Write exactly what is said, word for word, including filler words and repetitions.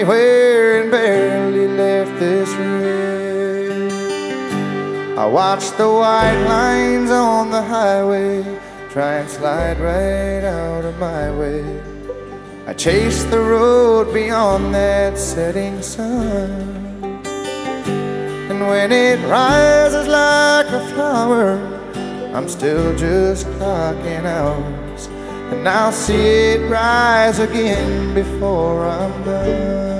Where and barely left this red. I watched the white lines on the highway try and slide right out of my way. I chased the road beyond that setting sun, and when it rises like a flower, I'm still just clocking hours, and I'll see it rise again before I'm done.